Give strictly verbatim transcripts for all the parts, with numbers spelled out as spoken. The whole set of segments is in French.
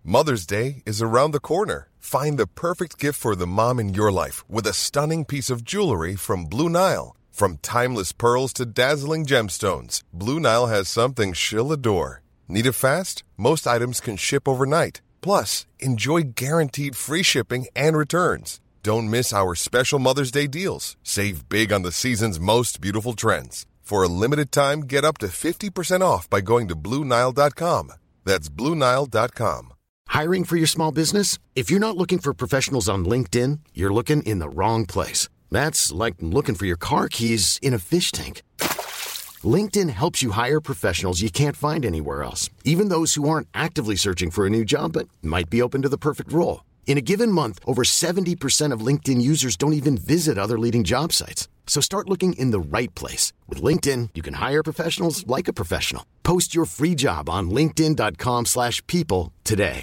Mother's Day is around the corner. Find the perfect gift for the mom in your life with a stunning piece of jewelry from Blue Nile. From timeless pearls to dazzling gemstones, Blue Nile has something she'll adore. Need it fast? Most items can ship overnight. Plus, enjoy guaranteed free shipping and returns. Don't miss our special Mother's Day deals. Save big on the season's most beautiful trends. For a limited time, get up to fifty percent off by going to Blue Nile dot com. That's Blue Nile dot com. Hiring for your small business? If you're not looking for professionals on LinkedIn, you're looking in the wrong place. That's like looking for your car keys in a fish tank. LinkedIn helps you hire professionals you can't find anywhere else, even those who aren't actively searching for a new job but might be open to the perfect role. In a given month, over seventy percent of LinkedIn users don't even visit other leading job sites. So start looking in the right place. With LinkedIn, you can hire professionals like a professional. Post your free job on linkedin dot com slash people today.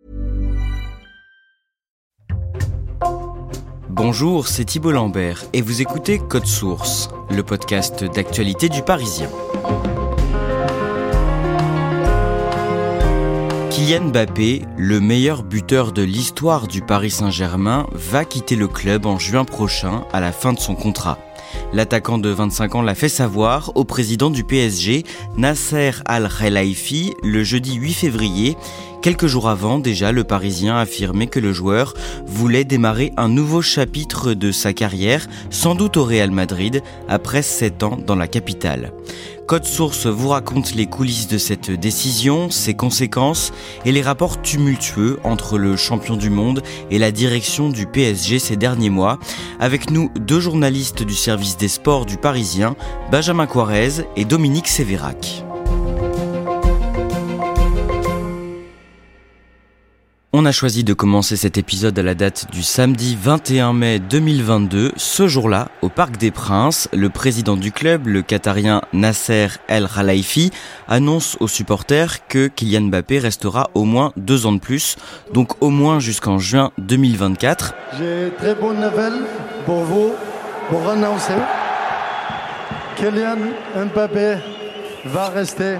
Bonjour, c'est Thibault Lambert et vous écoutez Code Source, le podcast d'actualité du Parisien. Kylian Mbappé, le meilleur buteur de l'histoire du Paris Saint-Germain, va quitter le club en juin prochain à la fin de son contrat. L'attaquant de vingt-cinq ans l'a fait savoir au président du P S G, Nasser Al-Khelaifi, le jeudi huit février. Quelques jours avant, déjà, le Parisien affirmait que le joueur voulait démarrer un nouveau chapitre de sa carrière, sans doute au Real Madrid, après sept ans dans la capitale. Code Source vous raconte les coulisses de cette décision, ses conséquences et les rapports tumultueux entre le champion du monde et la direction du P S G ces derniers mois. Avec nous, deux journalistes du service des sports du Parisien, Benjamin Coirez et Dominique Sévérac. On a choisi de commencer cet épisode à la date du samedi vingt et un mai deux mille vingt-deux. Ce jour-là, au Parc des Princes, le président du club, le Qatarien Nasser Al-Khelaifi, annonce aux supporters que Kylian Mbappé restera au moins deux ans de plus, donc au moins jusqu'en juin deux mille vingt-quatre. J'ai très bonne nouvelle pour vous, pour annoncer. Kylian Mbappé va rester.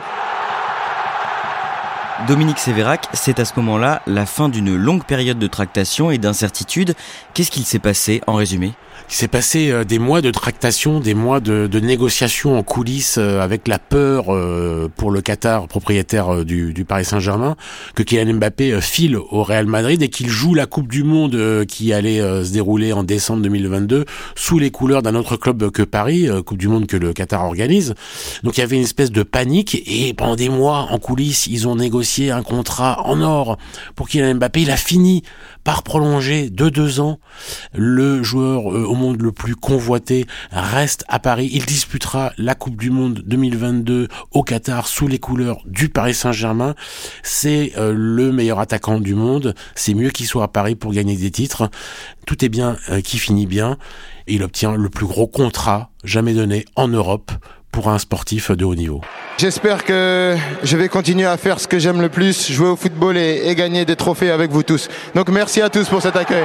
Dominique Sévérac, c'est à ce moment-là la fin d'une longue période de tractation et d'incertitude. Qu'est-ce qu'il s'est passé en résumé ? Il s'est passé euh, des mois de tractation, des mois de, de négociations en coulisses euh, avec la peur euh, pour le Qatar, propriétaire euh, du, du Paris Saint-Germain, que Kylian Mbappé euh, file au Real Madrid et qu'il joue la Coupe du Monde euh, qui allait euh, se dérouler en décembre deux mille vingt-deux sous les couleurs d'un autre club que Paris, euh, Coupe du Monde que le Qatar organise. Donc il y avait une espèce de panique et pendant des mois en coulisses, ils ont négocié un contrat en or pour Kylian Mbappé. Il a fini par prolonger de deux ans. Le joueur euh, au monde le plus convoité reste à Paris. Il disputera la Coupe du Monde deux mille vingt-deux au Qatar sous les couleurs du Paris Saint-Germain. C'est euh, le meilleur attaquant du monde. C'est mieux qu'il soit à Paris pour gagner des titres. Tout est bien euh, qui finit bien. Et il obtient le plus gros contrat jamais donné en Europe pour un sportif de haut niveau. J'espère que je vais continuer à faire ce que j'aime le plus, jouer au football et, et gagner des trophées avec vous tous. Donc merci à tous pour cet accueil.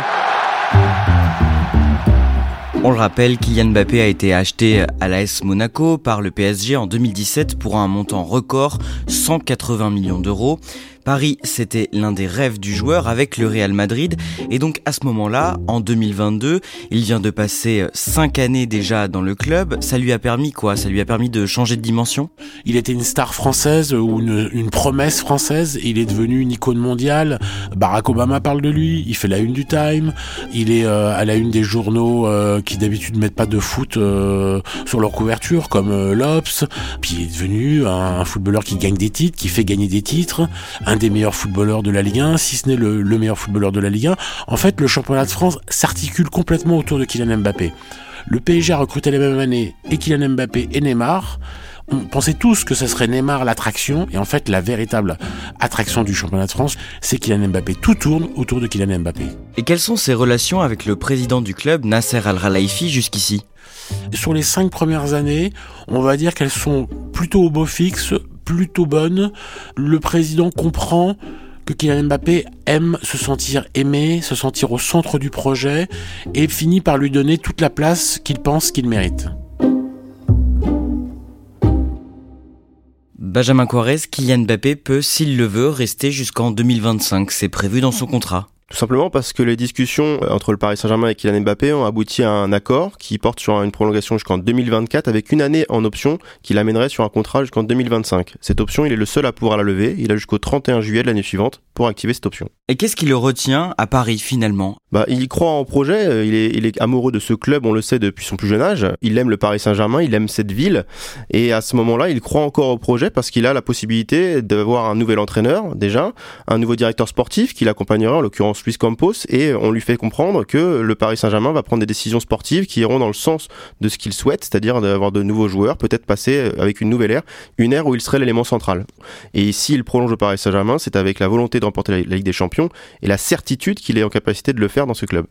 On le rappelle, Kylian Mbappé a été acheté à l'A S Monaco par le P S G en deux mille dix-sept pour un montant record, cent quatre-vingts millions d'euros. Paris, c'était l'un des rêves du joueur avec le Real Madrid. Et donc à ce moment-là, en deux mille vingt-deux, il vient de passer cinq années déjà dans le club. Ça lui a permis quoi ? Ça lui a permis de changer de dimension ? Il était une star française ou une, une promesse française. Il est devenu une icône mondiale. Barack Obama parle de lui. Il fait la une du Time. Il est euh, à la une des journaux euh, qui d'habitude mettent pas de foot euh, sur leur couverture, comme euh, l'Obs. Puis il est devenu un, un footballeur qui gagne des titres, qui fait gagner des titres. Un des meilleurs footballeurs de la Ligue un, si ce n'est le, le meilleur footballeur de la Ligue un. En fait, le championnat de France s'articule complètement autour de Kylian Mbappé. Le P S G a recruté la même année et Kylian Mbappé et Neymar. On pensait tous que ce serait Neymar l'attraction, et en fait, la véritable attraction du championnat de France, c'est Kylian Mbappé. Tout tourne autour de Kylian Mbappé. Et quelles sont ses relations avec le président du club, Nasser Al-Khelaifi, jusqu'ici ? Sur les cinq premières années, on va dire qu'elles sont plutôt au beau fixe, plutôt bonne. Le président comprend que Kylian Mbappé aime se sentir aimé, se sentir au centre du projet et finit par lui donner toute la place qu'il pense qu'il mérite. Benjamin Coirez, Kylian Mbappé peut, s'il le veut, rester jusqu'en deux mille vingt-cinq. C'est prévu dans son contrat. Tout simplement parce que les discussions entre le Paris Saint-Germain et Kylian Mbappé ont abouti à un accord qui porte sur une prolongation jusqu'en deux mille vingt-quatre avec une année en option qui l'amènerait sur un contrat jusqu'en deux mille vingt-cinq. Cette option, il est le seul à pouvoir la lever. Il a jusqu'au trente et un juillet de l'année suivante pour activer cette option. Et qu'est-ce qui le retient à Paris finalement ? Bah, il croit en projet, il est, il est amoureux de ce club, on le sait depuis son plus jeune âge. Il aime le Paris Saint-Germain, il aime cette ville. Et à ce moment-là, il croit encore au projet parce qu'il a la possibilité d'avoir un nouvel entraîneur déjà, un nouveau directeur sportif qui l'accompagnera, en l'occurrence Luis Campos. Et on lui fait comprendre que le Paris Saint-Germain va prendre des décisions sportives qui iront dans le sens de ce qu'il souhaite, c'est-à-dire d'avoir de nouveaux joueurs, peut-être passer avec une nouvelle ère, une ère où il serait l'élément central. Et s'il prolonge le Paris Saint-Germain, c'est avec la volonté de remporter la Ligue des Champions et la certitude qu'il est en capacité de le faire dans ce club.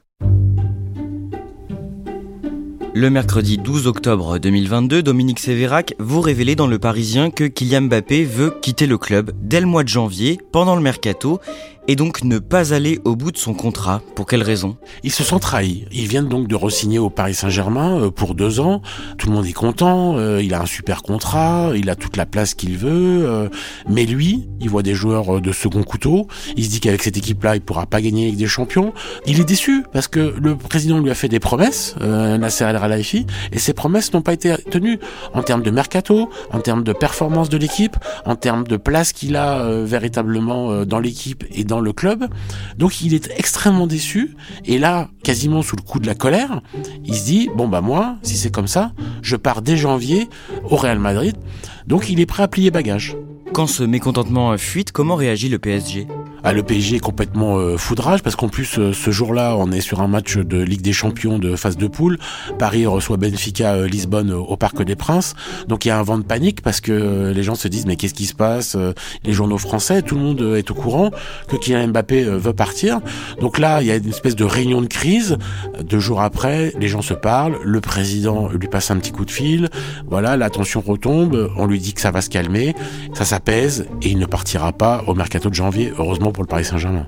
Le mercredi douze octobre deux mille vingt-deux, Dominique Sévérac, vous révélez dans Le Parisien que Kylian Mbappé veut quitter le club dès le mois de janvier, pendant le mercato, et donc ne pas aller au bout de son contrat. Pour quelle raison ? Ils se sont trahis. Ils viennent donc de re-signer au Paris Saint-Germain pour deux ans. Tout le monde est content. Il a un super contrat. Il a toute la place qu'il veut. Mais lui, il voit des joueurs de second couteau. Il se dit qu'avec cette équipe-là, il pourra pas gagner avec des champions. Il est déçu parce que le président lui a fait des promesses, euh, Nasser El Khelaifi, et ces promesses n'ont pas été tenues en termes de mercato, en termes de performance de l'équipe, en termes de place qu'il a euh, véritablement euh, dans l'équipe et dans le club. Donc il est extrêmement déçu et là, quasiment sous le coup de la colère, il se dit bon bah moi, si c'est comme ça, je pars dès janvier au Real Madrid. Donc il est prêt à plier bagage. Quand ce mécontentement fuite, comment réagit le P S G ? Ah, le P S G est complètement euh, foudrage parce qu'en plus euh, ce jour-là on est sur un match de Ligue des Champions de phase de poule. Paris reçoit Benfica euh, Lisbonne euh, au Parc des Princes. Donc il y a un vent de panique parce que euh, les gens se disent mais qu'est-ce qui se passe ? Les journaux français, tout le monde euh, est au courant que Kylian Mbappé euh, veut partir. Donc là il y a une espèce de réunion de crise. Deux jours après, les gens se parlent. Le président lui passe un petit coup de fil. Voilà, la tension retombe. On lui dit que ça va se calmer. Ça s'apaise et il ne partira pas au mercato de janvier. Heureusement pour le Paris Saint-Germain.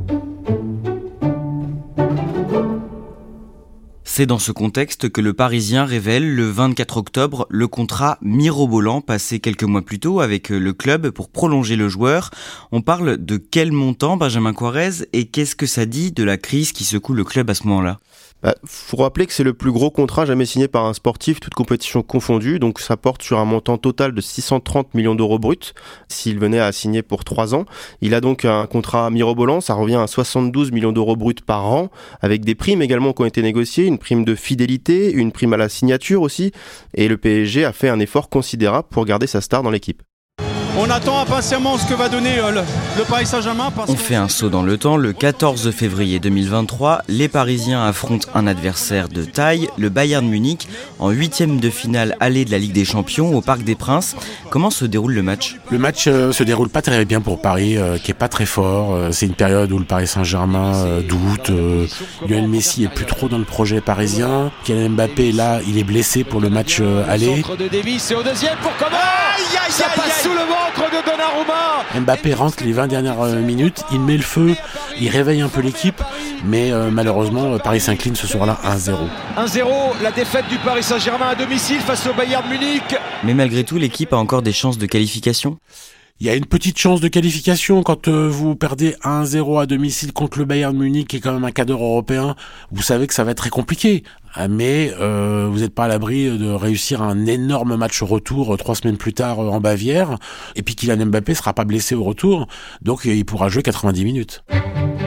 C'est dans ce contexte que le Parisien révèle le vingt-quatre octobre le contrat mirobolant passé quelques mois plus tôt avec le club pour prolonger le joueur. On parle de quel montant, Benjamin Coirez, et qu'est-ce que ça dit de la crise qui secoue le club à ce moment-là ? Bah, faut rappeler que c'est le plus gros contrat jamais signé par un sportif, toute compétition confondue, donc ça porte sur un montant total de six cent trente millions d'euros bruts, s'il venait à signer pour trois ans. Il a donc un contrat mirobolant, ça revient à soixante-douze millions d'euros bruts par an, avec des primes également qui ont été négociées, une prime de fidélité, une prime à la signature aussi, et le P S G a fait un effort considérable pour garder sa star dans l'équipe. On attend impatiemment ce que va donner euh, le, le Paris Saint-Germain. Parce On fait un saut dans le temps. Le quatorze février deux mille vingt-trois, les Parisiens affrontent un adversaire de taille, le Bayern Munich, en huitième de finale aller de la Ligue des Champions au Parc des Princes. Comment se déroule le match ? Le match euh, se déroule pas très bien pour Paris, euh, qui est pas très fort. Euh, c'est une période où le Paris Saint-Germain euh, doute. Euh, Lionel Messi est plus trop dans le projet parisien. Kylian Mbappé, là, il est blessé pour le match euh, aller. Centre de Davis et au deuxième pour comment ? Aïe, aïe, ça aïe, passe aïe. Sous le ventre de Donnarumma. Mbappé rentre les vingt dernières minutes, il met le feu, il réveille un peu l'équipe, mais euh, malheureusement Paris s'incline ce soir-là un zéro. un zéro, la défaite du Paris Saint-Germain à domicile face au Bayern Munich. Mais malgré tout, l'équipe a encore des chances de qualification ? Il y a une petite chance de qualification quand euh, vous perdez un zéro à domicile contre le Bayern Munich, qui est quand même un cadre européen. Vous savez que ça va être très compliqué, mais euh, vous n'êtes pas à l'abri de réussir un énorme match retour euh, trois semaines plus tard euh, en Bavière. Et puis Kylian Mbappé sera pas blessé au retour, donc euh, il pourra jouer quatre-vingt-dix minutes. Et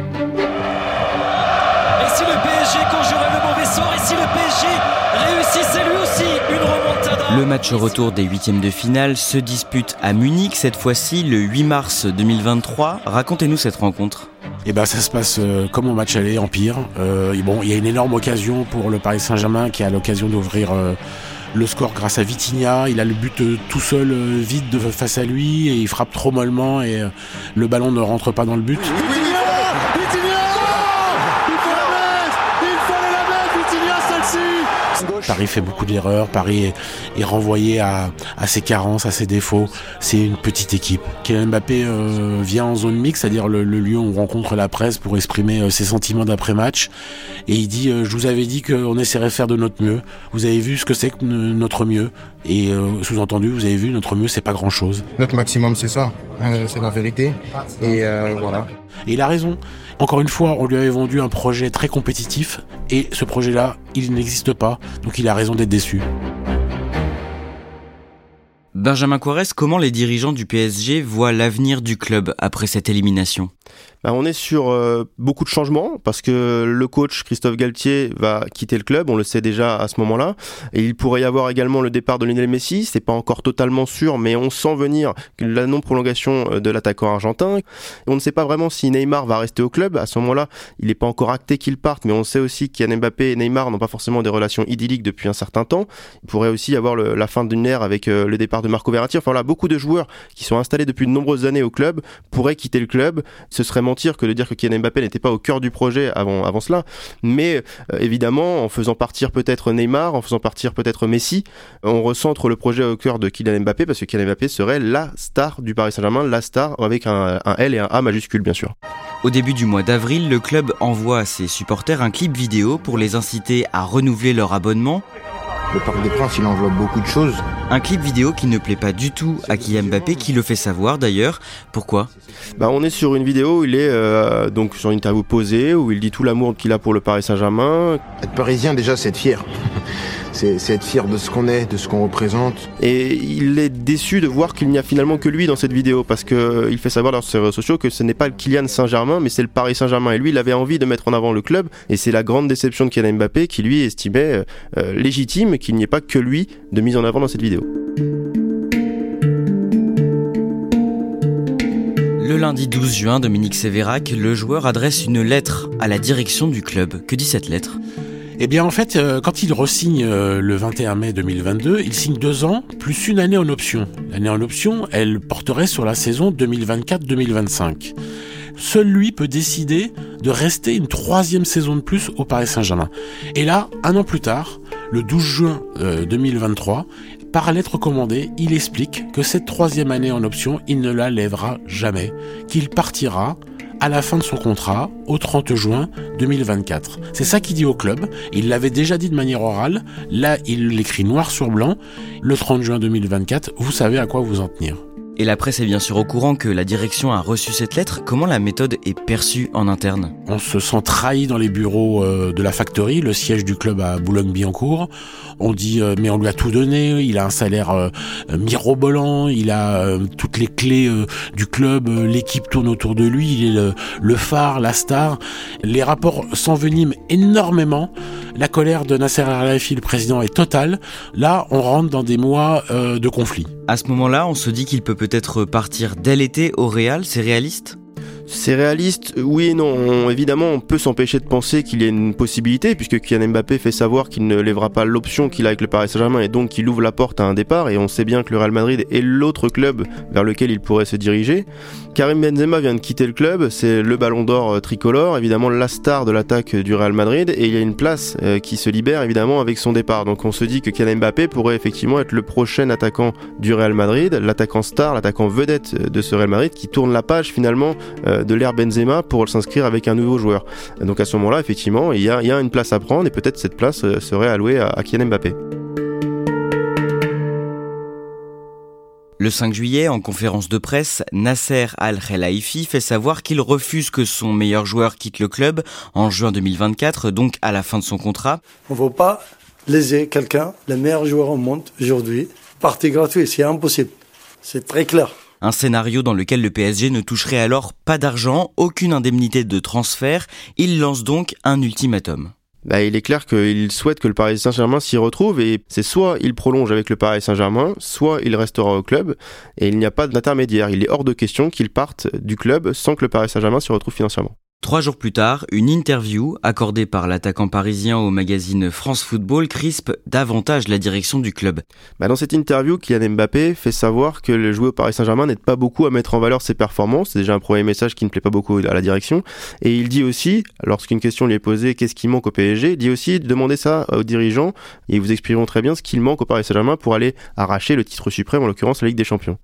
si le P S G conjurait le mauvais sort, et si le P S G réussissait lui aussi une remontada. Le match retour des huitièmes de finale se dispute à Munich, cette fois-ci le huit mars deux mille vingt-trois. Racontez-nous cette rencontre. Et ben ça se passe euh, comme au match aller, en pire. Euh, et bon, il y a une énorme occasion pour le Paris Saint-Germain qui a l'occasion d'ouvrir euh, le score grâce à Vitinha. Il a le but euh, tout seul, euh, vide de, face à lui, et il frappe trop mollement et euh, le ballon ne rentre pas dans le but. Paris fait beaucoup d'erreurs, Paris est, est renvoyé à, à ses carences, à ses défauts. C'est une petite équipe. Kylian Mbappé euh, vient en zone mixte, c'est-à-dire le, le lieu où on rencontre la presse pour exprimer euh, ses sentiments d'après-match. Et il dit euh, « Je vous avais dit qu'on essaierait de faire de notre mieux. Vous avez vu ce que c'est que notre mieux. Et euh, sous-entendu, vous avez vu, notre mieux, c'est pas grand-chose. » Notre maximum, c'est ça. Euh, c'est la vérité. Et euh, voilà. Et il a raison. Encore une fois, on lui avait vendu un projet très compétitif et ce projet-là, il n'existe pas. Donc il a raison d'être déçu. Benjamin Coirès, comment les dirigeants du P S G voient l'avenir du club après cette élimination ? Bah, on est sur euh, beaucoup de changements parce que le coach Christophe Galtier va quitter le club, on le sait déjà à ce moment-là, et il pourrait y avoir également le départ de Lionel Messi. C'est pas encore totalement sûr, mais on sent venir la non-prolongation de l'attaquant argentin. On ne sait pas vraiment si Neymar va rester au club. À ce moment-là, il n'est pas encore acté qu'il parte, mais on sait aussi qu'Kylian Mbappé et Neymar n'ont pas forcément des relations idylliques depuis un certain temps. Il pourrait aussi y avoir le, la fin d'une ère avec euh, le départ de Marco Verratti. Enfin là, beaucoup de joueurs qui sont installés depuis de nombreuses années au club pourraient quitter le club. Ce serait mentir que de dire que Kylian Mbappé n'était pas au cœur du projet avant, avant cela, mais euh, évidemment en faisant partir peut-être Neymar, en faisant partir peut-être Messi, on recentre le projet au cœur de Kylian Mbappé parce que Kylian Mbappé serait la star du Paris Saint-Germain, la star avec un, un L et un A majuscule bien sûr. Au début du mois d'avril, le club envoie à ses supporters un clip vidéo pour les inciter à renouveler leur abonnement. Le Parc des Princes, il enveloppe beaucoup de choses. Un clip vidéo qui ne plaît pas du tout à Kylian Mbappé, qui le fait savoir d'ailleurs. Pourquoi ? Bah, on est sur une vidéo où il est euh, donc sur une interview posée, où il dit tout l'amour qu'il a pour le Paris Saint-Germain. Être parisien, déjà, c'est être fier. C'est, c'est être fier de ce qu'on est, de ce qu'on représente. Et il est déçu de voir qu'il n'y a finalement que lui dans cette vidéo, parce qu'il fait savoir sur ses réseaux sociaux que ce n'est pas le Kylian Saint-Germain, mais c'est le Paris Saint-Germain. Et lui, il avait envie de mettre en avant le club, et c'est la grande déception de Kylian Mbappé, qui lui estimait euh, légitime qu'il n'y ait pas que lui de mise en avant dans cette vidéo. Le lundi douze juin, Dominique Sévérac, le joueur adresse une lettre à la direction du club. Que dit cette lettre ? Eh bien, en fait, euh, quand il re-signe euh, le vingt et un mai deux mille vingt-deux, il signe deux ans, plus une année en option. L'année en option, elle porterait sur la saison deux mille vingt-quatre deux mille vingt-cinq. Seul lui peut décider de rester une troisième saison de plus au Paris Saint-Germain. Et là, un an plus tard, le douze juin euh, deux mille vingt-trois, par lettre commandée, il explique que cette troisième année en option, il ne la lèvera jamais, qu'il partira à la fin de son contrat, au trente juin deux mille vingt-quatre. C'est ça qu'il dit au club. Il l'avait déjà dit de manière orale. Là, il l'écrit noir sur blanc. Le trente juin deux mille vingt-quatre, vous savez à quoi vous en tenir. Et la presse est bien sûr au courant que la direction a reçu cette lettre. Comment la méthode est perçue en interne ? On se sent trahi dans les bureaux euh, de la Factory, le siège du club à Boulogne-Billancourt. On dit euh, mais on lui a tout donné, il a un salaire euh, mirobolant, il a euh, toutes les clés euh, du club, euh, l'équipe tourne autour de lui, il est le, le phare, la star. Les rapports s'enveniment énormément. La colère de Nasser Al-Khelaifi, le président, est totale. Là, on rentre dans des mois euh, de conflit. À ce moment-là, on se dit qu'il peut peut-être partir dès l'été au Real, c'est réaliste ? C'est réaliste, oui et non. On, évidemment, on peut s'empêcher de penser qu'il y a une possibilité, puisque Kylian Mbappé fait savoir qu'il ne lèvera pas l'option qu'il a avec le Paris Saint-Germain et donc qu'il ouvre la porte à un départ. Et on sait bien que le Real Madrid est l'autre club vers lequel il pourrait se diriger. Karim Benzema vient de quitter le club, c'est le ballon d'or tricolore, évidemment la star de l'attaque du Real Madrid, et il y a une place euh, qui se libère évidemment avec son départ. Donc on se dit que Kylian Mbappé pourrait effectivement être le prochain attaquant du Real Madrid, l'attaquant star, l'attaquant vedette de ce Real Madrid qui tourne la page finalement euh, de l'ère Benzema pour s'inscrire avec un nouveau joueur. Donc à ce moment-là, effectivement, il y a, il y a une place à prendre et peut-être cette place euh, serait allouée à, à Kylian Mbappé. Le cinq juillet, en conférence de presse, Nasser Al-Khelaifi fait savoir qu'il refuse que son meilleur joueur quitte le club en juin deux mille vingt-quatre, donc à la fin de son contrat. On ne veut pas léser quelqu'un, le meilleur joueur au monde aujourd'hui. Partie gratuite, c'est impossible. C'est très clair. Un scénario dans lequel le P S G ne toucherait alors pas d'argent, aucune indemnité de transfert. Il lance donc un ultimatum. Bah, il est clair qu'il souhaite que le Paris Saint-Germain s'y retrouve et c'est soit il prolonge avec le Paris Saint-Germain, soit il restera au club et il n'y a pas d'intermédiaire. Il est hors de question qu'il parte du club sans que le Paris Saint-Germain s'y retrouve financièrement. Trois jours plus tard, une interview accordée par l'attaquant parisien au magazine France Football crispe davantage la direction du club. Bah dans cette interview, Kylian Mbappé fait savoir que le joueur au Paris Saint-Germain n'aide pas beaucoup à mettre en valeur ses performances. C'est déjà un premier message qui ne plaît pas beaucoup à la direction. Et il dit aussi, lorsqu'une question lui est posée, qu'est-ce qui manque au P S G, il dit aussi demander ça aux dirigeants et ils vous exprimeront très bien ce qu'il manque au Paris Saint-Germain pour aller arracher le titre suprême, en l'occurrence la Ligue des Champions.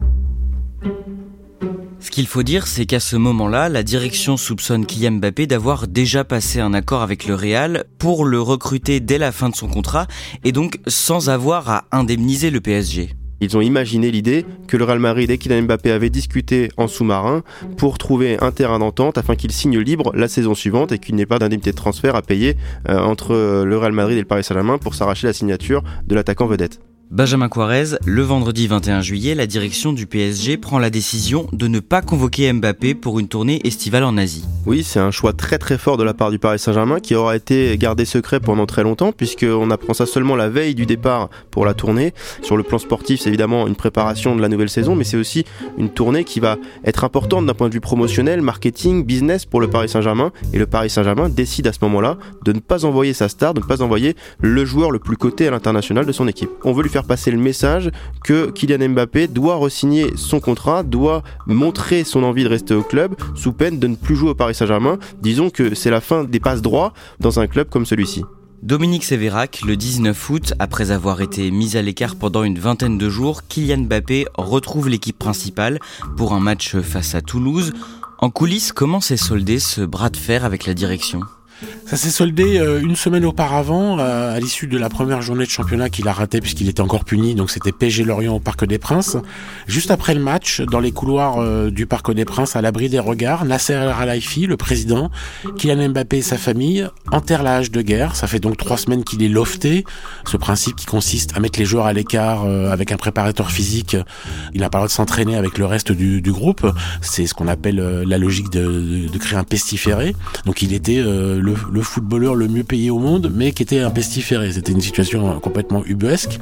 Ce qu'il faut dire, c'est qu'à ce moment-là, la direction soupçonne Kylian Mbappé d'avoir déjà passé un accord avec le Real pour le recruter dès la fin de son contrat et donc sans avoir à indemniser le P S G. Ils ont imaginé l'idée que le Real Madrid et Kylian Mbappé avaient discuté en sous-marin pour trouver un terrain d'entente afin qu'il signe libre la saison suivante et qu'il n'y ait pas d'indemnité de transfert à payer euh, entre le Real Madrid et le Paris Saint-Germain pour s'arracher la signature de l'attaquant vedette. Benjamin Quarez, le vendredi vingt et un juillet, la direction du P S G prend la décision de ne pas convoquer Mbappé pour une tournée estivale en Asie. Oui, c'est un choix très très fort de la part du Paris Saint-Germain qui aura été gardé secret pendant très longtemps puisqu'on apprend ça seulement la veille du départ pour la tournée. Sur le plan sportif, c'est évidemment une préparation de la nouvelle saison, mais c'est aussi une tournée qui va être importante d'un point de vue promotionnel, marketing, business pour le Paris Saint-Germain. Et le Paris Saint-Germain décide à ce moment-là de ne pas envoyer sa star, de ne pas envoyer le joueur le plus coté à l'international de son équipe. On veut lui faire passer le message que Kylian Mbappé doit re-signer son contrat, doit montrer son envie de rester au club sous peine de ne plus jouer au Paris Saint-Germain. Disons que c'est la fin des passes droits dans un club comme celui-ci. Dominique Sévérac, le dix-neuf août, après avoir été mis à l'écart pendant une vingtaine de jours, Kylian Mbappé retrouve l'équipe principale pour un match face à Toulouse. En coulisses, comment s'est soldé ce bras de fer avec la direction ? Ça s'est soldé euh, une semaine auparavant, euh, à l'issue de la première journée de championnat qu'il a raté puisqu'il était encore puni, donc c'était P S G Lorient au Parc des Princes. Juste après le match, dans les couloirs euh, du Parc des Princes, à l'abri des regards, Nasser El Khelaifi, le président, Kylian Mbappé et sa famille enterrent la hache de guerre. Ça fait donc trois semaines qu'il est lofté, ce principe qui consiste à mettre les joueurs à l'écart euh, avec un préparateur physique. Il n'a pas le droit de s'entraîner avec le reste du, du groupe. C'est ce qu'on appelle euh, la logique de, de, de créer un pestiféré. Donc il était euh, le le footballeur le mieux payé au monde, mais qui était un pestiféré. C'était une situation complètement ubuesque.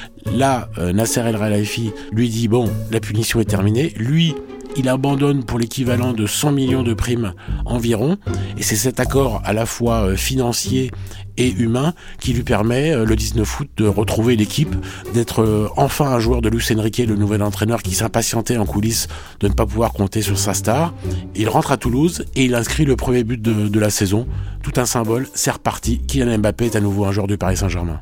Là, euh, Nasser El Khelaifi lui dit, bon, la punition est terminée. Lui, il abandonne pour l'équivalent de cent millions de primes environ. Et c'est cet accord à la fois euh, financier et humain qui lui permet, euh, le dix-neuf août, de retrouver l'équipe, d'être euh, enfin un joueur de Luis Enrique, le nouvel entraîneur qui s'impatientait en coulisses de ne pas pouvoir compter sur sa star. Il rentre à Toulouse et il inscrit le premier but de, de la saison. Tout un symbole, c'est reparti. Kylian Mbappé est à nouveau un joueur du Paris Saint-Germain.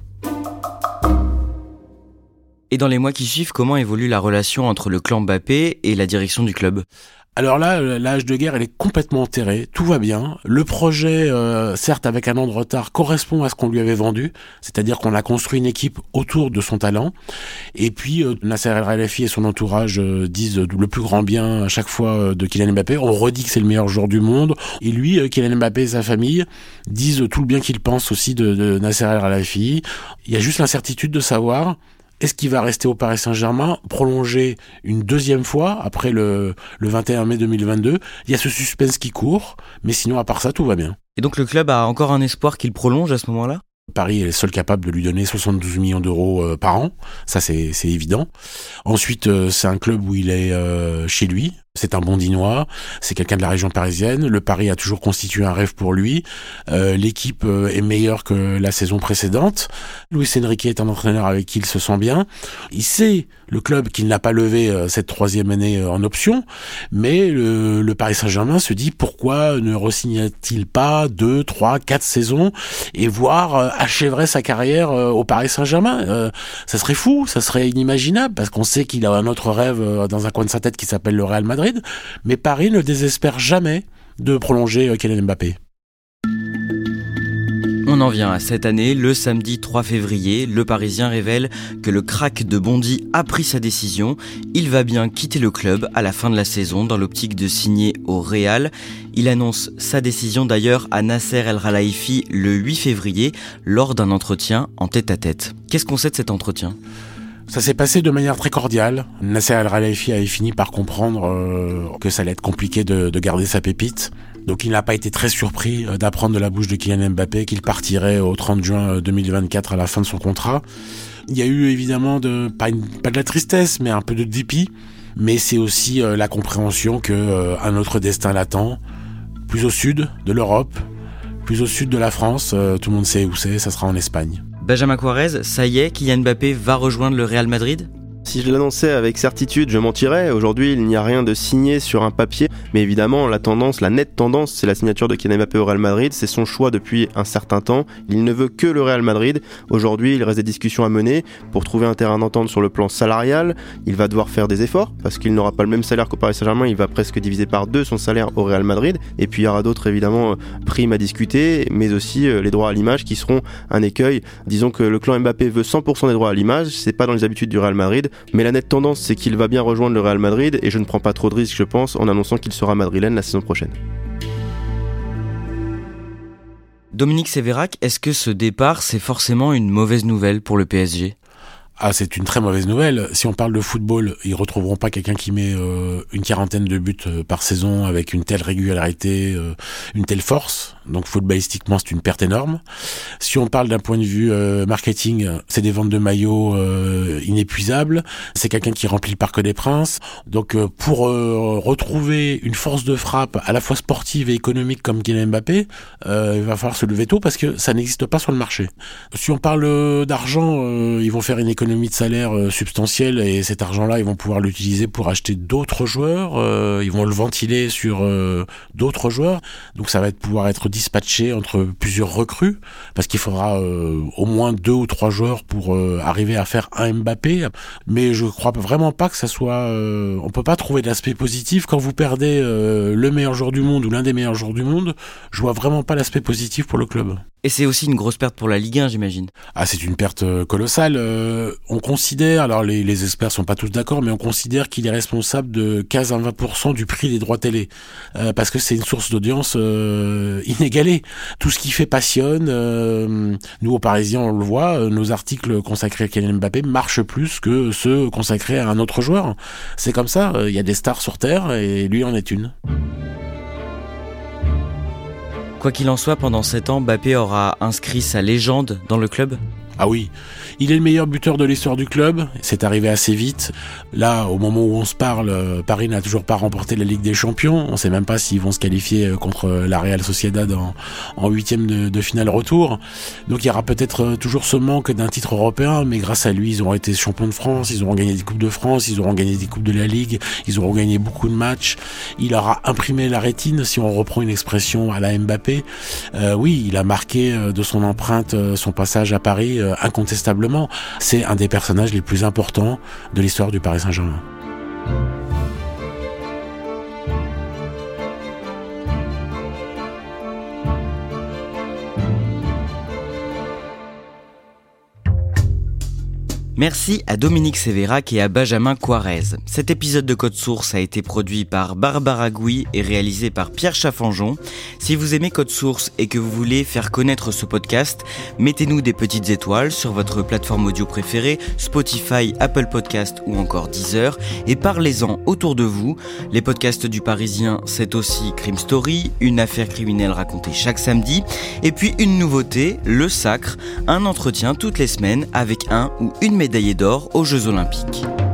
Et dans les mois qui suivent, comment évolue la relation entre le clan Mbappé et la direction du club ? Alors là, la hache de guerre, elle est complètement enterrée, tout va bien. Le projet, euh, certes avec un an de retard, correspond à ce qu'on lui avait vendu, c'est-à-dire qu'on a construit une équipe autour de son talent. Et puis, euh, Nasser El Khelaifi et son entourage euh, disent le plus grand bien à chaque fois euh, de Kylian Mbappé. On redit que c'est le meilleur joueur du monde. Et lui, euh, Kylian Mbappé et sa famille disent tout le bien qu'ils pensent aussi de, de Nasser El Khelaifi. Il y a juste l'incertitude de savoir... Est-ce qu'il va rester au Paris Saint-Germain, prolonger une deuxième fois après le, le vingt et un mai deux mille vingt-deux ? Il y a ce suspense qui court, mais sinon à part ça, tout va bien. Et donc le club a encore un espoir qu'il prolonge à ce moment-là ? Paris est le seul capable de lui donner soixante-douze millions d'euros euh, par an, ça c'est, c'est évident. Ensuite, euh, c'est un club où il est euh, chez lui. C'est un Bondinois, c'est quelqu'un de la région parisienne. Le Paris a toujours constitué un rêve pour lui. Euh, l'équipe euh, est meilleure que la saison précédente. Luis Enrique est un entraîneur avec qui il se sent bien. Il sait, le club, qu'il n'a pas levé euh, cette troisième année euh, en option, mais le, le Paris Saint-Germain se dit pourquoi ne re-signe-t-il pas deux, trois, quatre saisons et voir euh, achèverait sa carrière euh, au Paris Saint-Germain. Euh, ça serait fou, ça serait inimaginable parce qu'on sait qu'il a un autre rêve euh, dans un coin de sa tête qui s'appelle le Real Madrid. Mais Paris ne désespère jamais de prolonger Kylian Mbappé. On en vient à cette année. Le samedi trois février, le Parisien révèle que le crack de Bondy a pris sa décision. Il va bien quitter le club à la fin de la saison dans l'optique de signer au Real. Il annonce sa décision d'ailleurs à Nasser El Khelaifi le huit février lors d'un entretien en tête-à-tête. Qu'est-ce qu'on sait de cet entretien ? Ça s'est passé de manière très cordiale. Nasser El Khelaifi avait fini par comprendre euh, que ça allait être compliqué de, de garder sa pépite. Donc il n'a pas été très surpris d'apprendre de la bouche de Kylian Mbappé qu'il partirait au trente juin deux mille vingt-quatre à la fin de son contrat. Il y a eu évidemment de, pas, une, pas de la tristesse, mais un peu de dépit. Mais c'est aussi euh, la compréhension que euh, un autre destin l'attend. plus au sud de l'Europe, plus au sud de la France, euh, tout le monde sait où c'est, ça sera en Espagne. Benjamin Quarez, ça y est, Kylian Mbappé va rejoindre le Real Madrid ? Si je l'annonçais avec certitude, je mentirais. Aujourd'hui, il n'y a rien de signé sur un papier. Mais évidemment, la tendance, la nette tendance, c'est la signature de Kylian Mbappé au Real Madrid. C'est son choix depuis un certain temps. Il ne veut que le Real Madrid. Aujourd'hui, il reste des discussions à mener pour trouver un terrain d'entente sur le plan salarial. Il va devoir faire des efforts parce qu'il n'aura pas le même salaire qu'au Paris Saint-Germain. Il va presque diviser par deux son salaire au Real Madrid. Et puis, il y aura d'autres, évidemment, primes à discuter, mais aussi les droits à l'image qui seront un écueil. Disons que le clan Mbappé veut cent pour cent des droits à l'image. C'est pas dans les habitudes du Real Madrid. Mais la nette tendance, c'est qu'il va bien rejoindre le Real Madrid et je ne prends pas trop de risques, je pense, en annonçant qu'il sera madrilène la saison prochaine. Dominique Sévérac, est-ce que ce départ, c'est forcément une mauvaise nouvelle pour le P S G ? Ah, c'est une très mauvaise nouvelle. Si on parle de football, ils retrouveront pas quelqu'un qui met euh, une quarantaine de buts euh, par saison avec une telle régularité, euh, une telle force. Donc footballistiquement, c'est une perte énorme. Si on parle d'un point de vue euh, marketing, c'est des ventes de maillots euh, inépuisables. C'est quelqu'un qui remplit le Parc des Princes. Donc euh, pour euh, retrouver une force de frappe à la fois sportive et économique comme Kylian Mbappé, euh, il va falloir se lever tôt parce que ça n'existe pas sur le marché. Si on parle euh, d'argent, euh, ils vont faire une économie de salaire euh, substantielle et cet argent-là, ils vont pouvoir l'utiliser pour acheter d'autres joueurs. Euh, ils vont le ventiler sur euh, d'autres joueurs. Donc ça va être, pouvoir être dispatché entre plusieurs recrues parce qu'il faudra euh, au moins deux ou trois joueurs pour euh, arriver à faire un Mbappé. Mais je crois vraiment pas que ça soit... Euh, on peut pas trouver d'aspect positif. Quand vous perdez euh, le meilleur joueur du monde ou l'un des meilleurs joueurs du monde, je vois vraiment pas l'aspect positif pour le club. Et c'est aussi une grosse perte pour la Ligue un, j'imagine. Ah, c'est une perte colossale. Euh, on considère, alors les, les experts sont pas tous d'accord, mais on considère qu'il est responsable de quinze à vingt pour cent du prix des droits télé. Euh, parce que c'est une source d'audience euh, inégalée. Tout ce qui fait passionne. Euh, nous, aux Parisiens, on le voit, nos articles consacrés à Kylian Mbappé marchent plus que ceux consacrés à un autre joueur. C'est comme ça, il y a des stars sur Terre et lui en est une. Quoi qu'il en soit, pendant sept ans, Mbappé aura inscrit sa légende dans le club ? Ah oui, il est le meilleur buteur de l'histoire du club, c'est arrivé assez vite. Là, au moment où on se parle, Paris n'a toujours pas remporté la Ligue des Champions. On ne sait même pas s'ils vont se qualifier contre la Real Sociedad en, en huitième de, de finale retour. Donc il y aura peut-être toujours ce manque d'un titre européen, mais grâce à lui, ils auront été champions de France, ils auront gagné des Coupes de France, ils auront gagné des Coupes de la Ligue, ils auront gagné beaucoup de matchs. Il aura imprimé la rétine, si on reprend une expression à la Mbappé. Euh, oui, il a marqué de son empreinte son passage à Paris euh, incontestablement. C'est un des personnages les plus importants de l'histoire du Paris Saint-Germain. Merci à Dominique Sévérac et à Benjamin Quarez. Cet épisode de Code Source a été produit par Barbara Gouy et réalisé par Pierre Chaffanjon. Si vous aimez Code Source et que vous voulez faire connaître ce podcast, mettez-nous des petites étoiles sur votre plateforme audio préférée, Spotify, Apple Podcast ou encore Deezer, et parlez-en autour de vous. Les podcasts du Parisien, c'est aussi Crime Story, une affaire criminelle racontée chaque samedi, et puis une nouveauté, Le Sacre, un entretien toutes les semaines avec un ou une médaillée d'or aux Jeux Olympiques.